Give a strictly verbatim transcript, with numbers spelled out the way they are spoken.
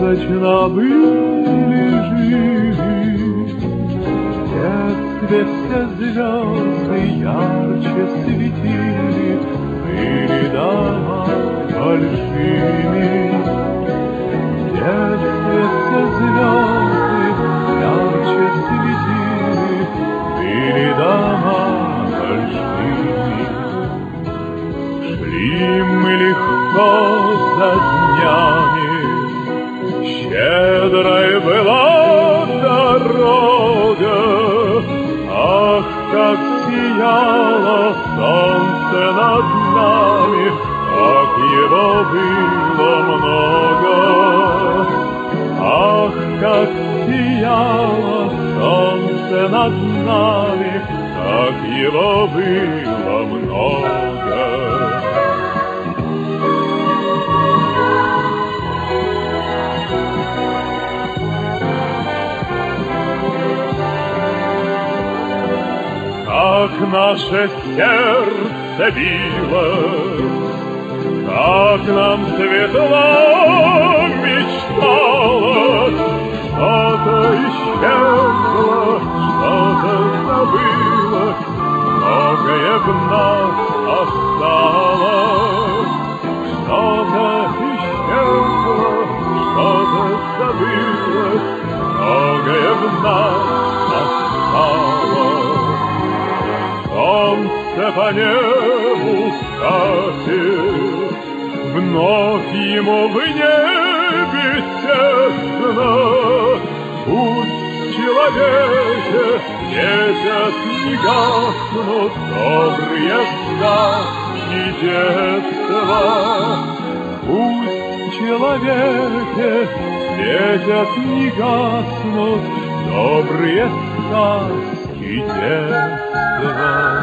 сказочно были живы. В детстве все звезды ярче светили, были дома большими. В детстве все звезды ярче светили, были дома большими. Шли мы легко за днями, щедрой была дорога. Ах, как сияло солнце над нами, как его было много. Ах, как сияло солнце над нами, как его было много. Как наше сердце билось, как нам светло мечталось, что-то исчезло, что-то забылось, многое в нас осталось. Что-то исчезло, что-то забылось, многое в нас осталось. Солнце по небу скатит, вновь ему в небе тесно. Пусть в человеке светят не гаснут добрые сказки детства. Пусть в человеке светят не гаснут добрые сказки детства.